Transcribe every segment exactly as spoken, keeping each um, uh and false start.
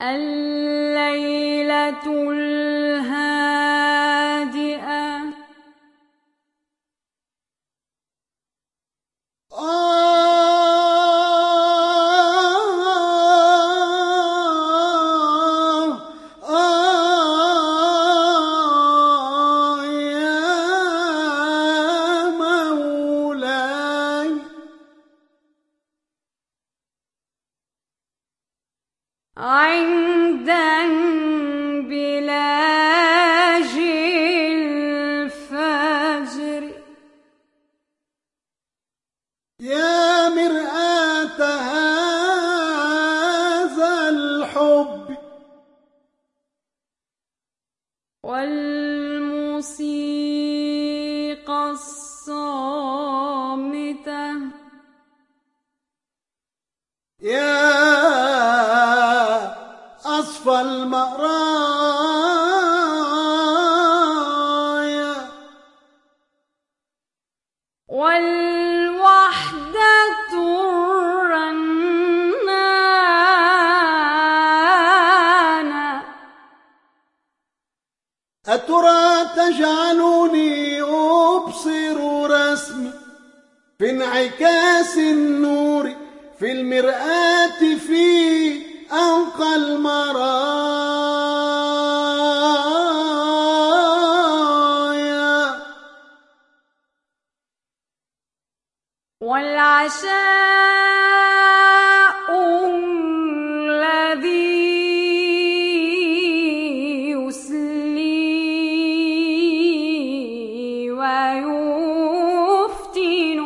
الليلة الهادئة عند انبلاج الفجر يا مرآة هذا الحب والموسيقى الصامتة يا أصفى المرايا والوحدة الرنانة أترى تجعلني أبصر رسمي في انعكاس النور في المرآة في أنقى المرايا والعشاء الذي يسلي ويفتن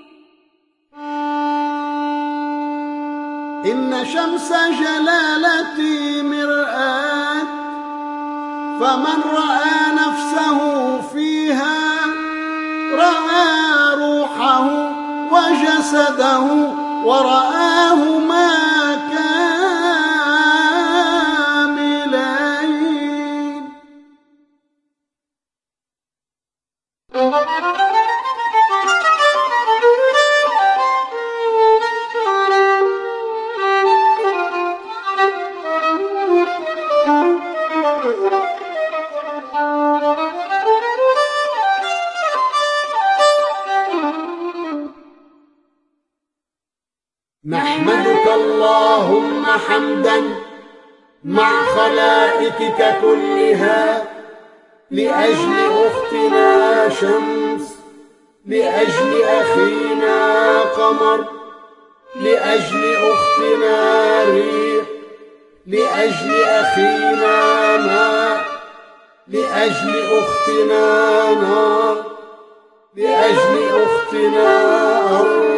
إن شمس جلالتي مرآة فمن رأى نفسه فيها رأى روحه وجسده ورآهما كاملين نحمدك اللهم حمدا مع خلائقك كلها لأجل أختنا شمس، لأجل أخينا قمر، لأجل أختنا ريح، لأجل أخينا ماء، لأجل أختنا نار، لأجل أختنا أرض،